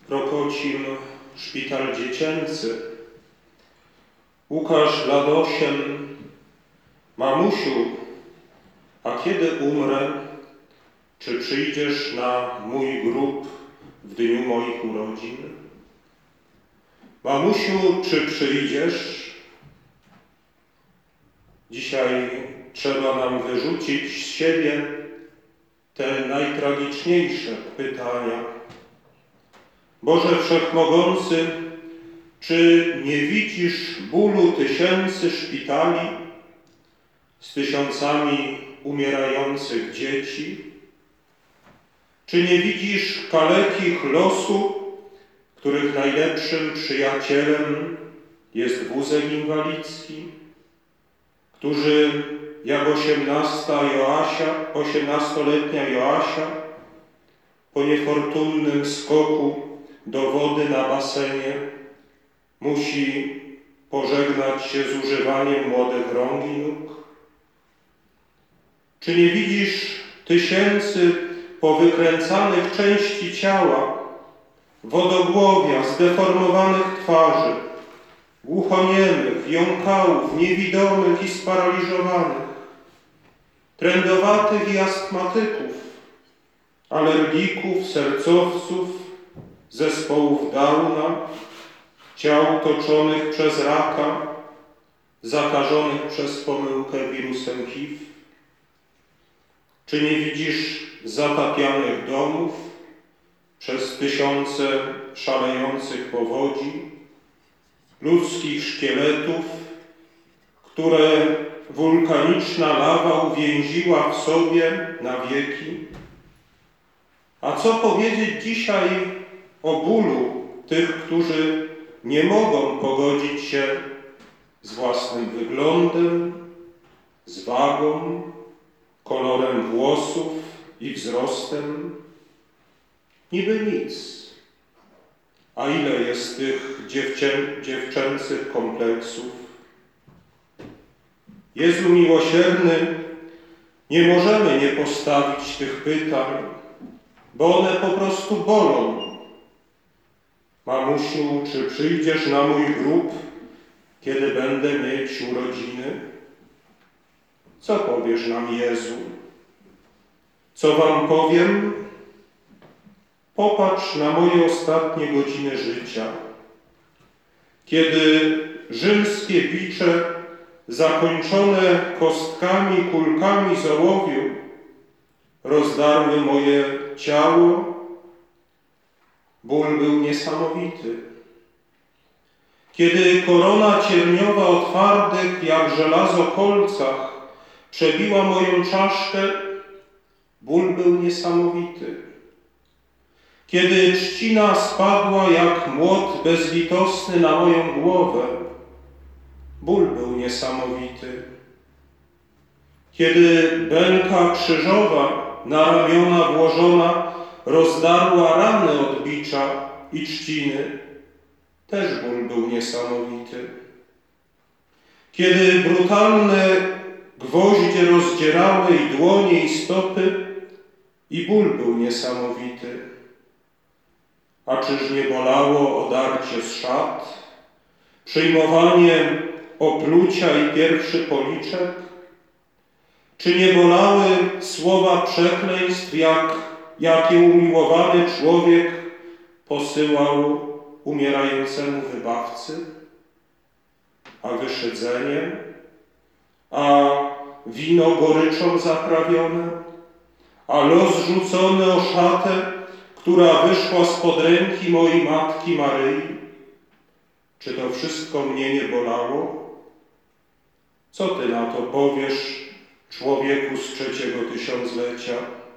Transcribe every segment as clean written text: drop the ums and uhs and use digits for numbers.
Krokocim Szpital Dziecięcy. Łukasz, lat 8. Mamusiu, a kiedy umrę, czy przyjdziesz na mój grób w dniu moich urodzin? Mamusiu, czy przyjdziesz? Dzisiaj trzeba nam wyrzucić z siebie te najtragiczniejsze pytania. Boże Wszechmogący, czy nie widzisz bólu tysięcy szpitali z tysiącami umierających dzieci? Czy nie widzisz kalekich losu, których najlepszym przyjacielem jest wózek inwalidzki, którzy jak 18-letnia Joasia po niefortunnym skoku do wody na basenie musi pożegnać się z używaniem młodych rąk i nóg? Czy nie widzisz tysięcy powykręcanych części ciała, wodogłowia, zdeformowanych twarzy, głuchoniemych, jąkałów, niewidomych i sparaliżowanych, trędowatych i astmatyków, alergików, sercowców, zespołów Downa, ciał toczonych przez raka, zakażonych przez pomyłkę wirusem HIV? Czy nie widzisz zatapianych domów przez tysiące szalejących powodzi, ludzkich szkieletów, które wulkaniczna lawa uwięziła w sobie na wieki? A co powiedzieć dzisiaj o bólu tych, którzy nie mogą pogodzić się z własnym wyglądem, z wagą, kolorem włosów i wzrostem? Niby nic. A ile jest tych dziewczęcych kompleksów? Jezu miłosierny, nie możemy nie postawić tych pytań, bo one po prostu bolą. Mamusiu, czy przyjdziesz na mój grób, kiedy będę mieć urodziny? Co powiesz nam, Jezu? Co wam powiem? Popatrz na moje ostatnie godziny życia, kiedy rzymskie bicze zakończone kostkami, kulkami z ołowiu rozdarły moje ciało. Ból był niesamowity. Kiedy korona cierniowa o twardych jak żelazo kolcach przebiła moją czaszkę, ból był niesamowity. Kiedy trzcina spadła jak młot bezlitosny na moją głowę, ból był niesamowity. Kiedy belka krzyżowa na ramiona włożona rozdarła rany od bicza i trzciny, też ból był niesamowity. Kiedy brutalne gwoździe rozdzierały i dłonie i stopy, i ból był niesamowity. A czyż nie bolało odarcie z szat, przyjmowanie oplucia i pierwszy policzek? Czy nie bolały słowa przekleństw, jakie umiłowany człowiek posyłał umierającemu wybawcy? A wyszydzenie? A wino goryczą zaprawione? A los rzucony o szatę, która wyszła spod ręki mojej Matki Maryi? Czy to wszystko mnie nie bolało? Co ty na to powiesz, człowieku z 3. tysiąclecia?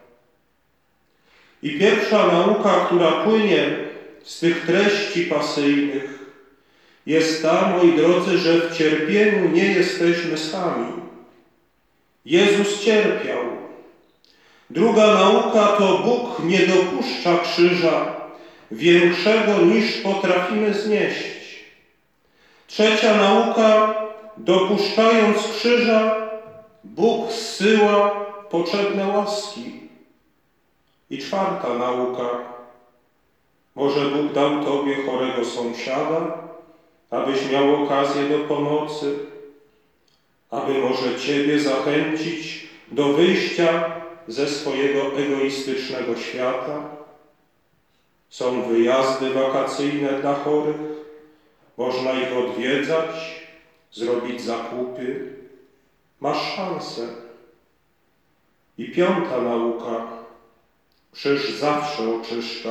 I pierwsza nauka, która płynie z tych treści pasyjnych, jest ta, moi drodzy, że w cierpieniu nie jesteśmy sami. Jezus cierpiał. Druga nauka to Bóg nie dopuszcza krzyża większego niż potrafimy znieść. Trzecia nauka, dopuszczając krzyża, Bóg zsyła potrzebne łaski. I czwarta nauka, Może Bóg dał Tobie chorego sąsiada, abyś miał okazję do pomocy, aby może Ciebie zachęcić do wyjścia ze swojego egoistycznego świata. Są wyjazdy wakacyjne dla chorych, można ich odwiedzać, zrobić zakupy. Masz szansę. I piąta nauka. Krzyż zawsze oczyszcza.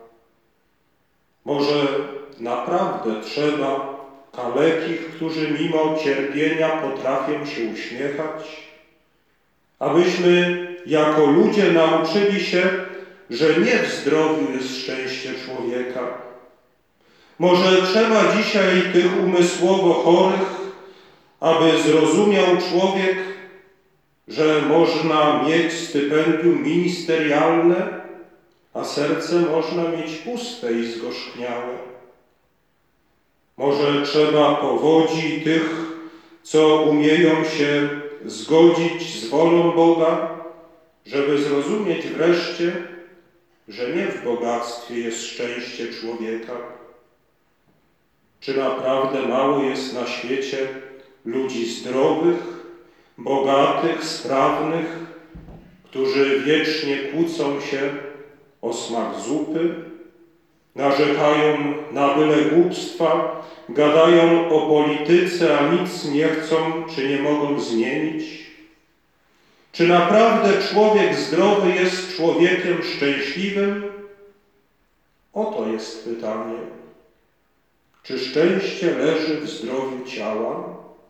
Może naprawdę trzeba kalekich, którzy mimo cierpienia potrafią się uśmiechać, abyśmy jako ludzie nauczyli się, że nie w zdrowiu jest szczęście człowieka. Może trzeba dzisiaj tych umysłowo chorych, aby zrozumiał człowiek, że można mieć stypendium ministerialne, a serce można mieć puste i zgorzkniałe. Może trzeba powodzi tych, co umieją się zgodzić z wolą Boga, żeby zrozumieć wreszcie, że nie w bogactwie jest szczęście człowieka. Czy naprawdę mało jest na świecie ludzi zdrowych, bogatych, sprawnych, którzy wiecznie kłócą się o smak zupy, narzekają na byle głupstwa, gadają o polityce, a nic nie chcą czy nie mogą zmienić? Czy naprawdę człowiek zdrowy jest człowiekiem szczęśliwym? Oto jest pytanie. Czy szczęście leży w zdrowiu ciała?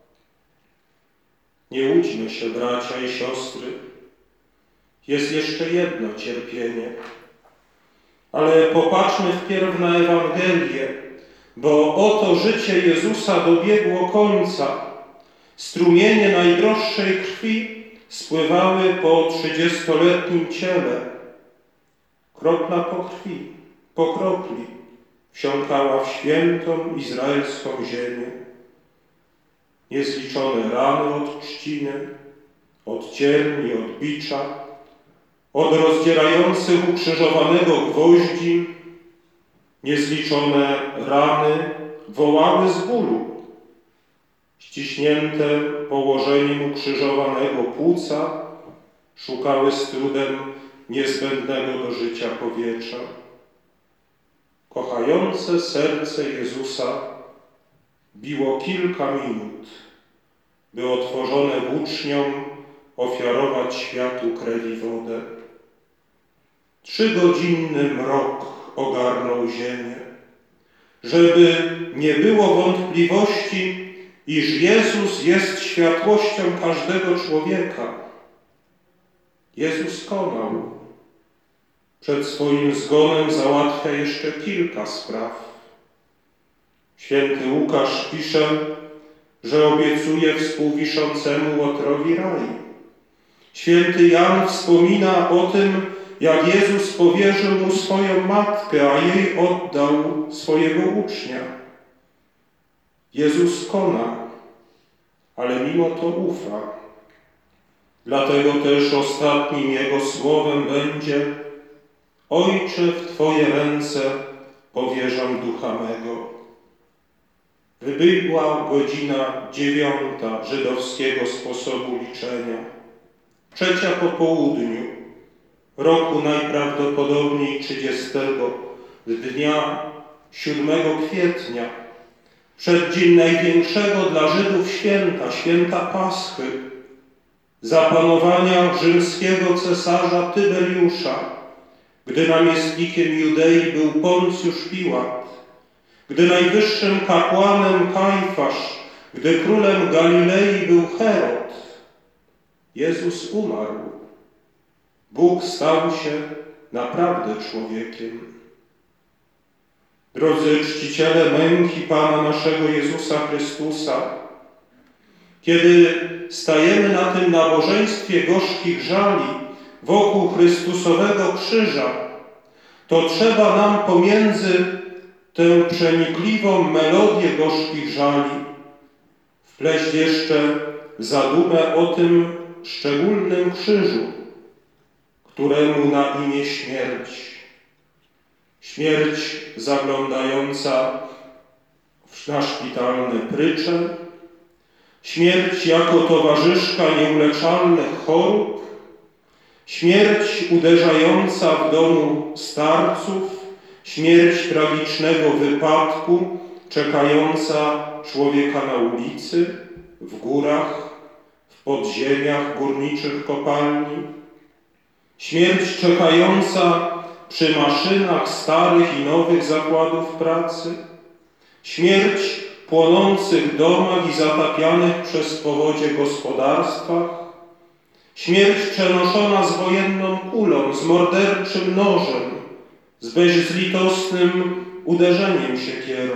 Nie łudźmy się, bracia i siostry. Jest jeszcze jedno cierpienie. Ale popatrzmy wpierw na Ewangelię, bo oto życie Jezusa dobiegło końca. Strumienie najdroższej krwi spływały po 30-letnim ciele. Kropla po krwi, po kropli wsiąkała w świętą izraelską ziemię. Niezliczone rany od trzciny, od cierni, od bicza, od rozdzierających ukrzyżowanego gwoździ, niezliczone rany wołały z bólu. Ściśnięte położeniem ukrzyżowanego płuca szukały z trudem niezbędnego do życia powietrza. Kochające serce Jezusa biło kilka minut, by otworzone włóczniom ofiarować światu krew i wodę. 3-godzinny mrok ogarnął ziemię, żeby nie było wątpliwości, iż Jezus jest światłością każdego człowieka. Jezus konał. Przed swoim zgonem załatwia jeszcze kilka spraw. Święty Łukasz pisze, że obiecuje współwiszącemu Łotrowi raj. Święty Jan wspomina o tym, jak Jezus powierzył mu swoją matkę, a jej oddał swojego ucznia. Jezus kona, ale mimo to ufa. Dlatego też ostatnim Jego słowem będzie: Ojcze, w Twoje ręce powierzam ducha mego. Wybiegła godzina 9 żydowskiego sposobu liczenia, 3 po południu, roku najprawdopodobniej 30, dnia 7 kwietnia, przeddzień największego dla Żydów święta, święta Paschy, zapanowania rzymskiego cesarza Tyberiusza, gdy namiestnikiem Judei był Poncjusz Piłat, gdy najwyższym kapłanem Kajfasz, gdy królem Galilei był Herod. Jezus umarł. Bóg stał się naprawdę człowiekiem. Drodzy czciciele męki Pana naszego Jezusa Chrystusa, kiedy stajemy na tym nabożeństwie gorzkich żali wokół Chrystusowego krzyża, to trzeba nam pomiędzy tę przenikliwą melodię gorzkich żali wpleść jeszcze zadumę o tym szczególnym krzyżu, któremu na imię śmierć. Śmierć zaglądająca na szpitalne prycze, śmierć jako towarzyszka nieuleczalnych chorób, śmierć uderzająca w domu starców, śmierć tragicznego wypadku, czekająca człowieka na ulicy, w górach, w podziemiach górniczych kopalni, śmierć czekająca przy maszynach starych i nowych zakładów pracy, śmierć w płonących domach i zatapianych przez powodzie gospodarstwach, śmierć przenoszona z wojenną kulą, z morderczym nożem, z bezlitosnym uderzeniem siekierą.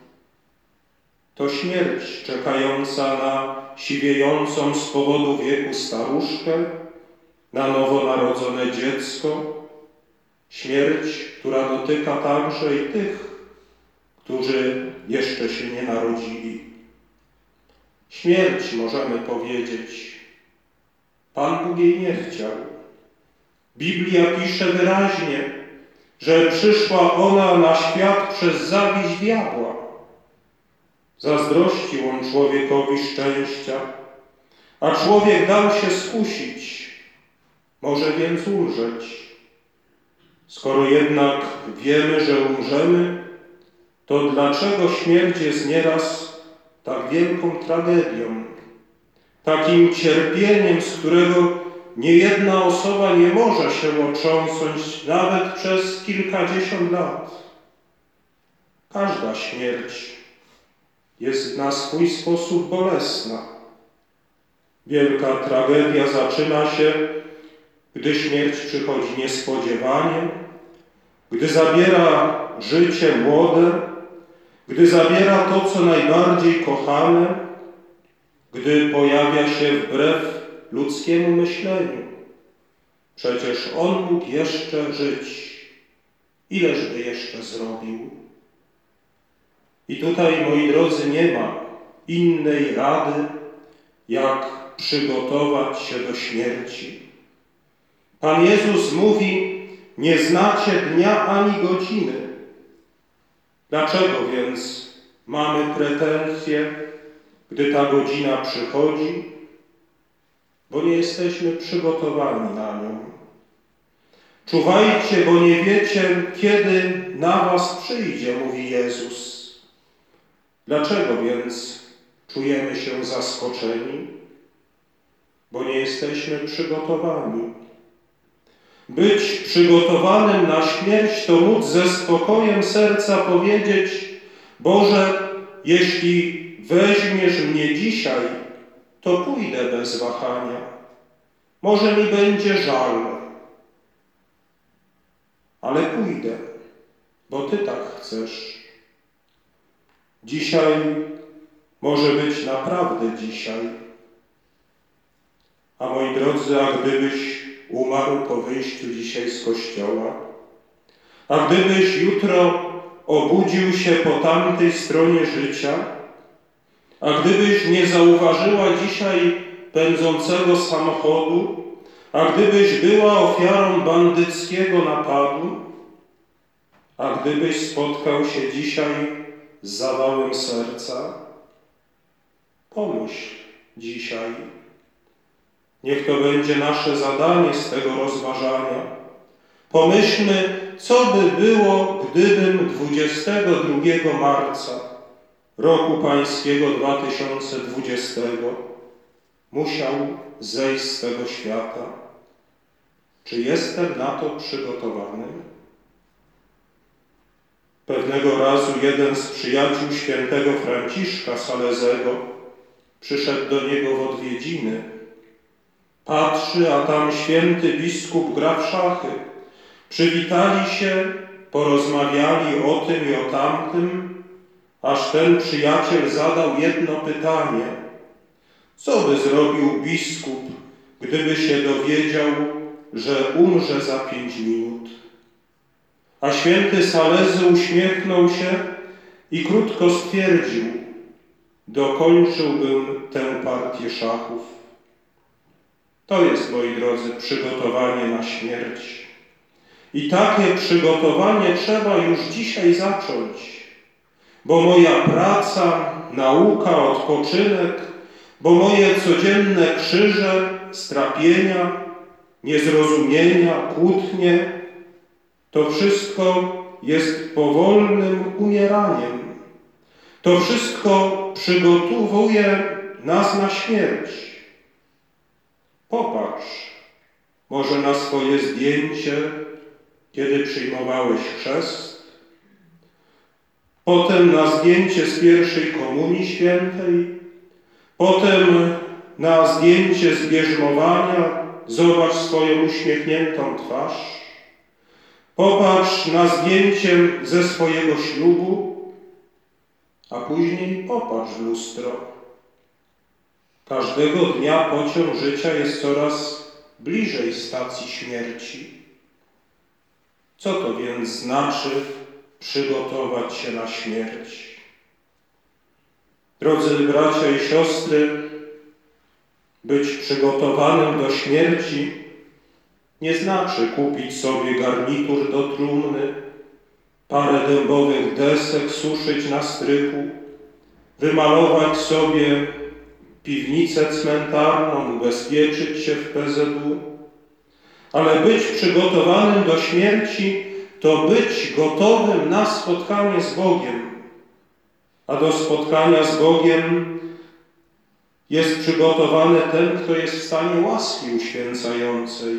To śmierć czekająca na siwiejącą z powodu wieku staruszkę, na nowonarodzone dziecko, śmierć, która dotyka także i tych, którzy jeszcze się nie narodzili. Śmierć, możemy powiedzieć, Pan Bóg jej nie chciał. Biblia pisze wyraźnie, że przyszła ona na świat przez zawiść diabła. Zazdrościł on człowiekowi szczęścia, a człowiek dał się skusić, może więc umrzeć. Skoro jednak wiemy, że umrzemy, to dlaczego śmierć jest nieraz tak wielką tragedią, takim cierpieniem, z którego niejedna osoba nie może się otrząsnąć nawet przez kilkadziesiąt lat? Każda śmierć jest na swój sposób bolesna. Wielka tragedia zaczyna się, gdy śmierć przychodzi niespodziewanie, gdy zabiera życie młode, gdy zabiera to, co najbardziej kochane, gdy pojawia się wbrew ludzkiemu myśleniu. Przecież On mógł jeszcze żyć. Ileż by jeszcze zrobił? I tutaj, moi drodzy, nie ma innej rady, jak przygotować się do śmierci. Pan Jezus mówi: nie znacie dnia ani godziny. Dlaczego więc mamy pretensje, gdy ta godzina przychodzi? Bo nie jesteśmy przygotowani na nią. Czuwajcie, bo nie wiecie, kiedy na was przyjdzie, mówi Jezus. Dlaczego więc czujemy się zaskoczeni? Bo nie jesteśmy przygotowani. Być przygotowanym na śmierć to móc ze spokojem serca powiedzieć: Boże, jeśli weźmiesz mnie dzisiaj, to pójdę bez wahania. Może mi będzie żal, ale pójdę, bo Ty tak chcesz. Dzisiaj może być naprawdę dzisiaj. A moi drodzy, a gdybyś umarł po wyjściu dzisiaj z kościoła, a gdybyś jutro obudził się po tamtej stronie życia, a gdybyś nie zauważyła dzisiaj pędzącego samochodu, a gdybyś była ofiarą bandyckiego napadu, a gdybyś spotkał się dzisiaj z zawałem serca, pomyśl dzisiaj. Niech to będzie nasze zadanie z tego rozważania. Pomyślmy, co by było, gdybym 22 marca roku pańskiego 2020 musiał zejść z tego świata. Czy jestem na to przygotowany? Pewnego razu jeden z przyjaciół świętego Franciszka Salezego przyszedł do niego w odwiedziny. Patrzy, a tam święty biskup gra w szachy. Przywitali się, porozmawiali o tym i o tamtym, aż ten przyjaciel zadał jedno pytanie. Co by zrobił biskup, gdyby się dowiedział, że umrze za 5 minut? A święty Salezy uśmiechnął się i krótko stwierdził: dokończyłbym tę partię szachów. To jest, moi drodzy, przygotowanie na śmierć. I takie przygotowanie trzeba już dzisiaj zacząć, bo moja praca, nauka, odpoczynek, bo moje codzienne krzyże, strapienia, niezrozumienia, kłótnie, to wszystko jest powolnym umieraniem. To wszystko przygotowuje nas na śmierć. Popatrz może na swoje zdjęcie, kiedy przyjmowałeś chrzest, potem na zdjęcie z pierwszej komunii świętej, potem na zdjęcie z bierzmowania, zobacz swoją uśmiechniętą twarz. Popatrz na zdjęcie ze swojego ślubu, a później popatrz w lustro. Każdego dnia pociąg życia jest coraz bliżej stacji śmierci. Co to więc znaczy przygotować się na śmierć? Drodzy bracia i siostry, być przygotowanym do śmierci nie znaczy kupić sobie garnitur do trumny, parę dębowych desek suszyć na strychu, wymalować sobie piwnicę cmentarną, ubezpieczyć się w PZU. Ale być przygotowanym do śmierci to być gotowym na spotkanie z Bogiem. A do spotkania z Bogiem jest przygotowany ten, kto jest w stanie łaski uświęcającej.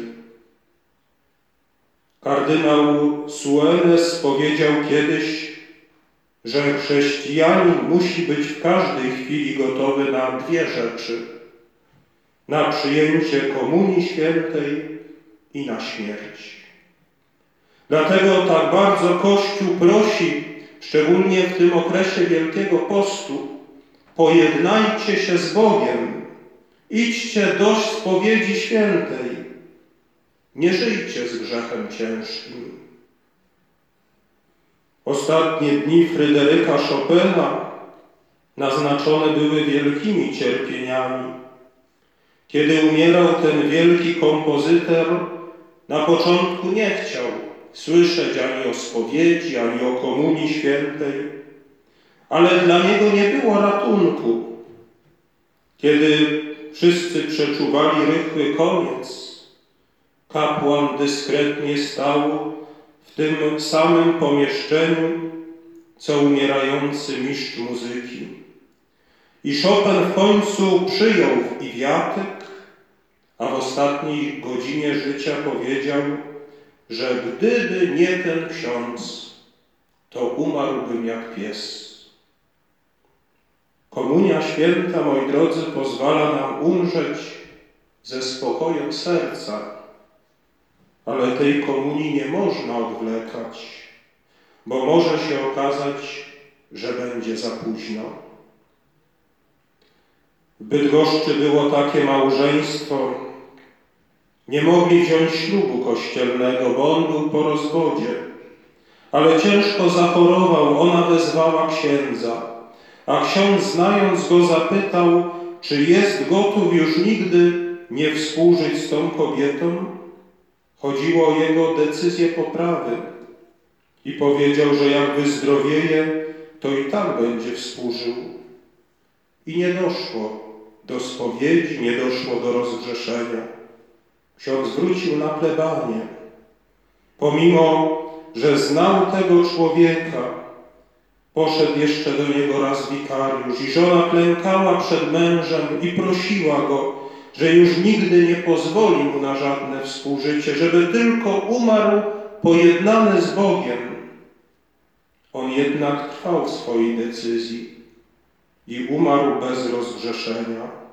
Kardynał Suenes powiedział kiedyś, że chrześcijanin musi być w każdej chwili gotowy na dwie rzeczy: na przyjęcie Komunii Świętej i na śmierć. Dlatego tak bardzo Kościół prosi, szczególnie w tym okresie Wielkiego Postu, pojednajcie się z Bogiem, idźcie do spowiedzi świętej, nie żyjcie z grzechem ciężkim. Ostatnie dni Fryderyka Chopina naznaczone były wielkimi cierpieniami. Kiedy umierał ten wielki kompozytor, na początku nie chciał słyszeć ani o spowiedzi, ani o Komunii Świętej, ale dla niego nie było ratunku. Kiedy wszyscy przeczuwali rychły koniec, kapłan dyskretnie stał w tym samym pomieszczeniu, co umierający mistrz muzyki. I Chopin w końcu przyjął i wiatyk, a w ostatniej godzinie życia powiedział, że gdyby nie ten ksiądz, to umarłbym jak pies. Komunia Święta, moi drodzy, pozwala nam umrzeć ze spokojem serca, ale tej komunii nie można odwlekać, bo może się okazać, że będzie za późno. W Bydgoszczy było takie małżeństwo. Nie mogli wziąć ślubu kościelnego, bo on był po rozwodzie, ale ciężko zachorował, ona wezwała księdza, a ksiądz, znając go, zapytał, czy jest gotów już nigdy nie współżyć z tą kobietą. Chodziło o jego decyzję poprawy i powiedział, że jak wyzdrowieje, to i tak będzie współżył. I nie doszło do spowiedzi, nie doszło do rozgrzeszenia. Ksiądz wrócił na plebanię. Pomimo, że znał tego człowieka, poszedł jeszcze do niego raz wikariusz i żona klękała przed mężem i prosiła go, że już nigdy nie pozwoli mu na żadne współżycie, żeby tylko umarł pojednany z Bogiem. On jednak trwał w swojej decyzji i umarł bez rozgrzeszenia.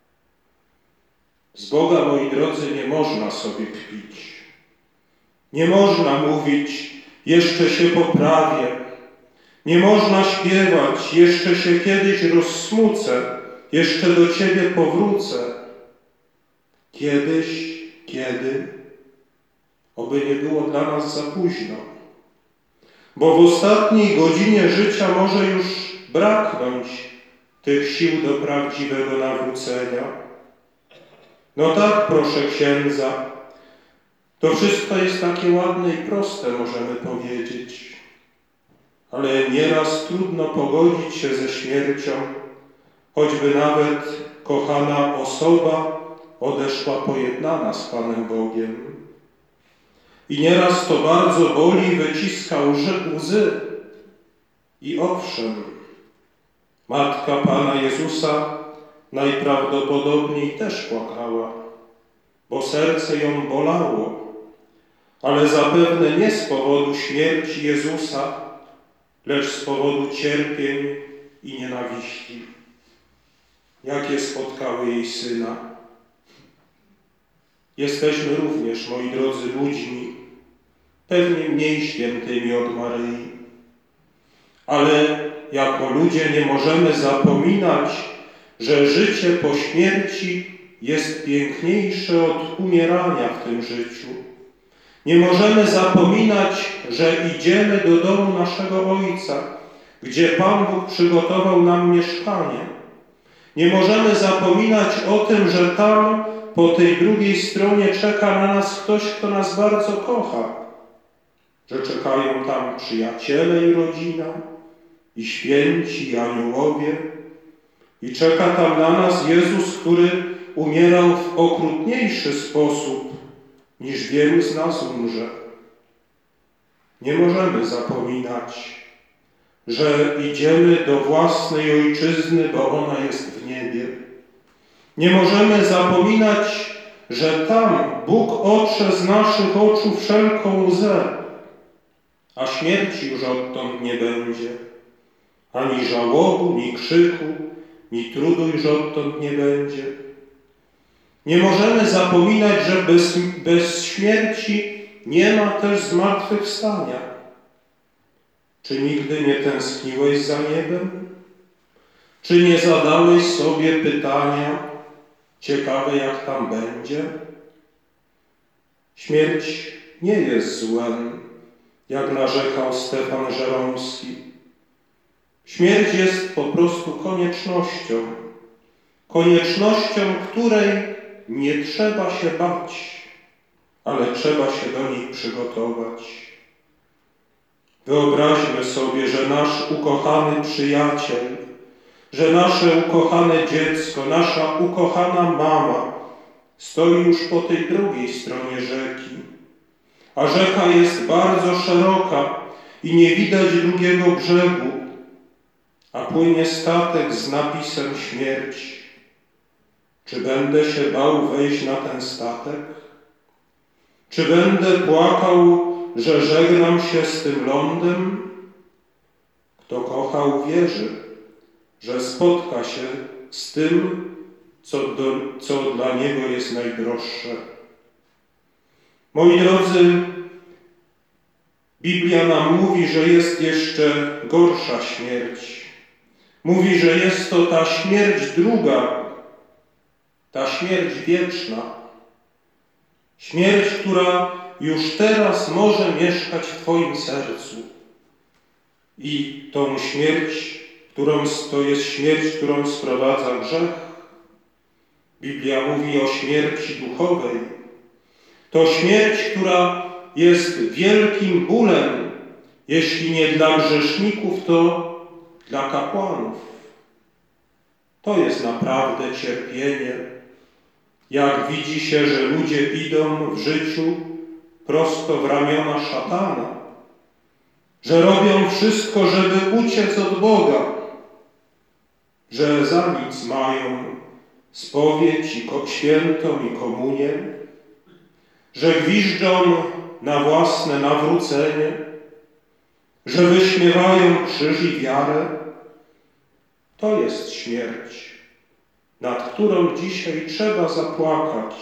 Z Boga, moi drodzy, nie można sobie kpić. Nie można mówić, jeszcze się poprawię. Nie można śpiewać, jeszcze się kiedyś rozsmucę, jeszcze do Ciebie powrócę. Kiedyś, kiedy? Oby nie było dla nas za późno. Bo w ostatniej godzinie życia może już braknąć tych sił do prawdziwego nawrócenia. No tak, proszę księdza, To wszystko jest takie ładne i proste, możemy powiedzieć. Ale nieraz trudno pogodzić się ze śmiercią, choćby nawet kochana osoba odeszła pojednana z Panem Bogiem. I nieraz to bardzo boli, wyciska łzy. I owszem, Matka Pana Jezusa najprawdopodobniej też płakała, bo serce ją bolało, ale zapewne nie z powodu śmierci Jezusa, lecz z powodu cierpień i nienawiści, jakie spotkały jej Syna. Jesteśmy również, moi drodzy, ludźmi, pewnie mniej świętymi od Maryi, ale jako ludzie nie możemy zapominać, że życie po śmierci jest piękniejsze od umierania w tym życiu. Nie możemy zapominać, że idziemy do domu naszego Ojca, gdzie Pan Bóg przygotował nam mieszkanie. Nie możemy zapominać o tym, że tam po tej drugiej stronie czeka na nas ktoś, kto nas bardzo kocha, że czekają tam przyjaciele i rodzina, i święci, i aniołowie, i czeka tam na nas Jezus, który umierał w okrutniejszy sposób, niż wielu z nas umrze. Nie możemy zapominać, że idziemy do własnej ojczyzny, bo ona jest w niebie. Nie możemy zapominać, że tam Bóg otrze z naszych oczu wszelką łzę, a śmierci już odtąd nie będzie. Ani żałobu, ni krzyku, ni trudu już odtąd nie będzie. Nie możemy zapominać, że bez śmierci nie ma też zmartwychwstania. Czy nigdy nie tęskniłeś za niebem? Czy nie zadałeś sobie pytania, ciekawe jak tam będzie? Śmierć nie jest złem, jak narzekał Stefan Żeromski. Śmierć jest po prostu koniecznością. Koniecznością, której nie trzeba się bać, ale trzeba się do niej przygotować. Wyobraźmy sobie, że nasz ukochany przyjaciel, że nasze ukochane dziecko, nasza ukochana mama stoi już po tej drugiej stronie rzeki, a rzeka jest bardzo szeroka i nie widać drugiego brzegu, a płynie statek z napisem śmierć. Czy będę się bał wejść na ten statek? Czy będę płakał, że żegnam się z tym lądem? Kto kocha, uwierzy, że spotka się z tym, co dla niego jest najdroższe. Moi drodzy, Biblia nam mówi, że jest jeszcze gorsza śmierć. Mówi, że jest to ta śmierć druga, ta śmierć wieczna. Śmierć, która już teraz może mieszkać w Twoim sercu. I tą śmierć, to jest śmierć, którą sprowadza grzech. Biblia mówi o śmierci duchowej. To śmierć, która jest wielkim bólem, jeśli nie dla grzeszników, to dla kapłanów. To jest naprawdę cierpienie. Jak widzi się, że ludzie idą w życiu prosto w ramiona szatana, że robią wszystko, żeby uciec od Boga, że za nic mają spowiedź świętą i komunię, że gwiżdżą na własne nawrócenie, że wyśmiewają krzyż i wiarę. To jest śmierć, nad którą dzisiaj trzeba zapłakać.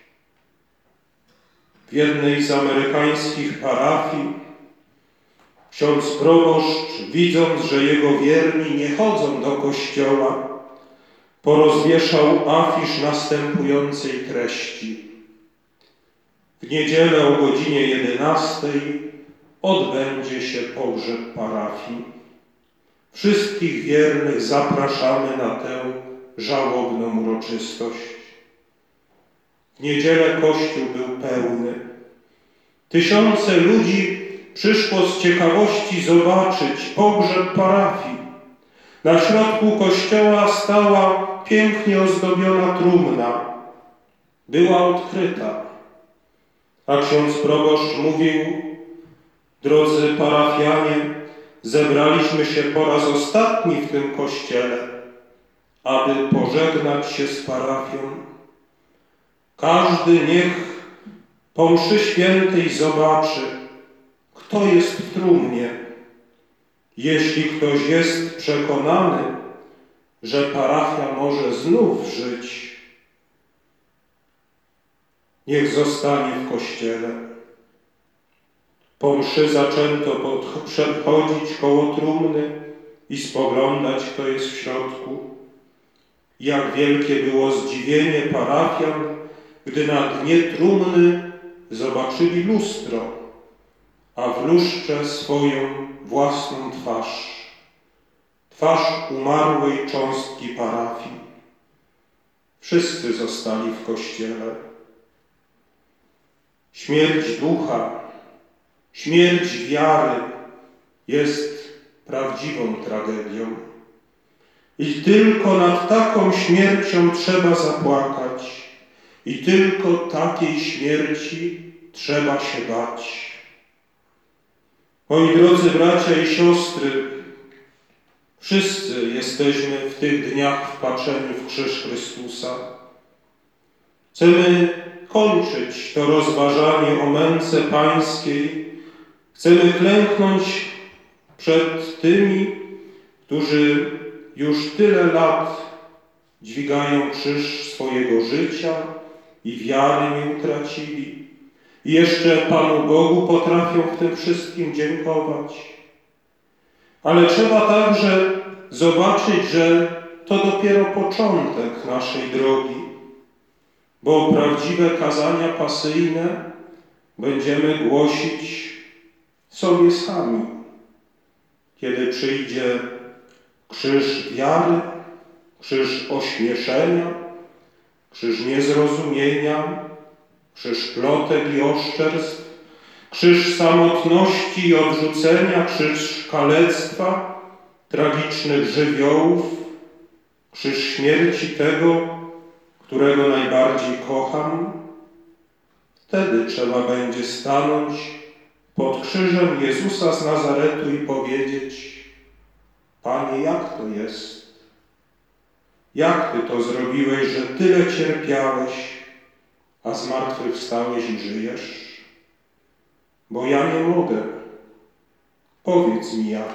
W jednej z amerykańskich parafii ksiądz proboszcz, widząc, że jego wierni nie chodzą do kościoła, porozwieszał afisz następującej treści. W niedzielę o godzinie 11 odbędzie się pogrzeb parafii. Wszystkich wiernych zapraszamy na tę żałobną uroczystość. W niedzielę kościół był pełny. Tysiące ludzi przyszło z ciekawości zobaczyć pogrzeb parafii. Na środku kościoła stała pięknie ozdobiona trumna. Była odkryta. A ksiądz proboszcz mówił: drodzy parafianie, zebraliśmy się po raz ostatni w tym kościele, aby pożegnać się z parafią. Każdy niech po mszy świętej zobaczy, kto jest w trumnie. Jeśli ktoś jest przekonany, że parafia może znów żyć, niech zostanie w kościele. Po mszy zaczęto przechodzić koło trumny i spoglądać, kto jest w środku. Jak wielkie było zdziwienie parafian, gdy na dnie trumny zobaczyli lustro, a w lustrze swoją własną twarz. Twarz umarłej cząstki parafii. Wszyscy zostali w kościele. Śmierć ducha, śmierć wiary jest prawdziwą tragedią. I tylko nad taką śmiercią trzeba zapłakać. I tylko takiej śmierci trzeba się bać. Moi drodzy bracia i siostry, wszyscy jesteśmy w tych dniach wpatrzeni w krzyż Chrystusa. Chcemy kończyć to rozważanie o męce pańskiej. Chcemy klęknąć przed tymi, którzy już tyle lat dźwigają krzyż swojego życia i wiary nie utracili. I jeszcze Panu Bogu potrafią w tym wszystkim dziękować. Ale trzeba także zobaczyć, że to dopiero początek naszej drogi, bo prawdziwe kazania pasyjne będziemy głosić sobie sami, kiedy przyjdzie krzyż wiary, krzyż ośmieszenia, krzyż niezrozumienia, krzyż plotek i oszczerstw, krzyż samotności i odrzucenia, krzyż kalectwa, tragicznych żywiołów, krzyż śmierci tego, którego najbardziej kocham. Wtedy trzeba będzie stanąć pod krzyżem Jezusa z Nazaretu i powiedzieć: Panie, jak to jest? Jak Ty to zrobiłeś, że tyle cierpiałeś, a zmartwychwstałeś i żyjesz? Bo ja nie mogę. Powiedz mi jak.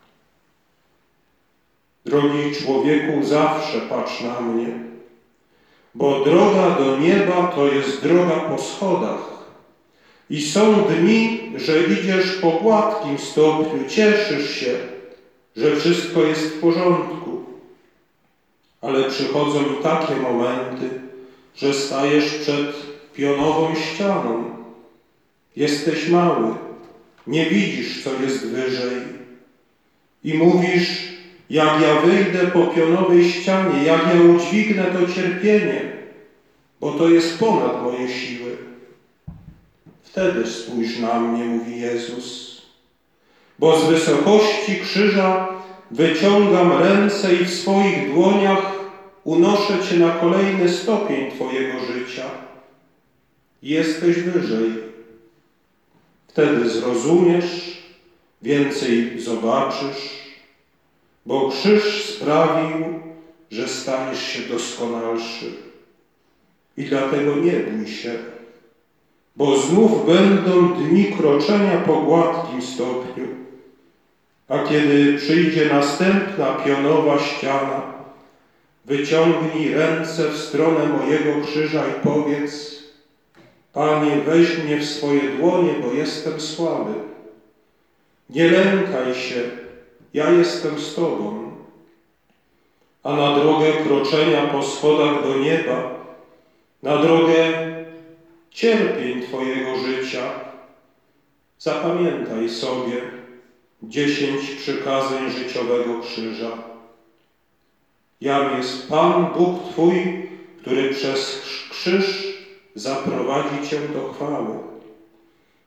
Drogi człowieku, zawsze patrz na mnie, bo droga do nieba to jest droga po schodach. I są dni, że idziesz po gładkim stopniu, cieszysz się, że wszystko jest w porządku. Ale przychodzą i takie momenty, że stajesz przed pionową ścianą. Jesteś mały, nie widzisz, co jest wyżej. I mówisz: jak ja wyjdę po pionowej ścianie, jak ja udźwignę to cierpienie, bo to jest ponad moje siły. Wtedy spójrz na mnie, mówi Jezus, bo z wysokości krzyża wyciągam ręce i w swoich dłoniach unoszę Cię na kolejny stopień Twojego życia. Jesteś wyżej. Wtedy zrozumiesz, więcej zobaczysz, bo krzyż sprawił, że staniesz się doskonalszy. I dlatego nie bój się, bo znów będą dni kroczenia po gładkim stopniu. A kiedy przyjdzie następna pionowa ściana, wyciągnij ręce w stronę mojego krzyża i powiedz: Panie, weź mnie w swoje dłonie, bo jestem słaby. Nie lękaj się, ja jestem z Tobą. A na drogę kroczenia po schodach do nieba, na drogę cierpień Twojego życia, zapamiętaj sobie 10 przykazań życiowego krzyża. Jam jest Pan Bóg Twój, który przez krzyż zaprowadzi Cię do chwały.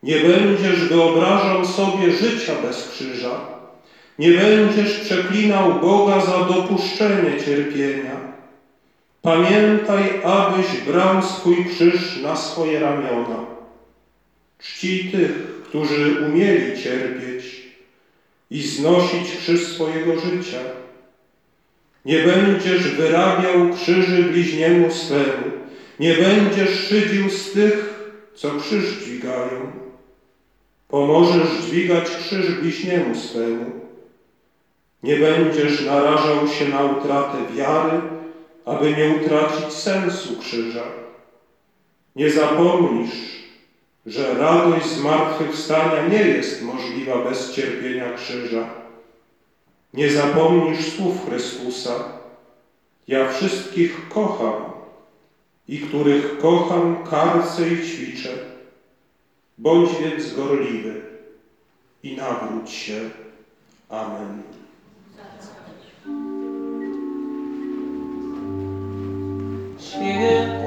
Nie będziesz wyobrażał sobie życia bez krzyża. Nie będziesz przeklinał Boga za dopuszczenie cierpienia. Pamiętaj, abyś brał swój krzyż na swoje ramiona. Czcij tych, którzy umieli cierpieć i znosić krzyż swojego życia. Nie będziesz wyrabiał krzyży bliźniemu swemu. Nie będziesz szydził z tych, co krzyż dźwigają. Pomożesz dźwigać krzyż bliźniemu swemu. Nie będziesz narażał się na utratę wiary, aby nie utracić sensu krzyża. Nie zapomnisz, że radość zmartwychwstania nie jest możliwa bez cierpienia krzyża. Nie zapomnisz słów Chrystusa: ja wszystkich kocham i których kocham, karcę i ćwiczę. Bądź więc gorliwy i nawróć się. Amen. Święty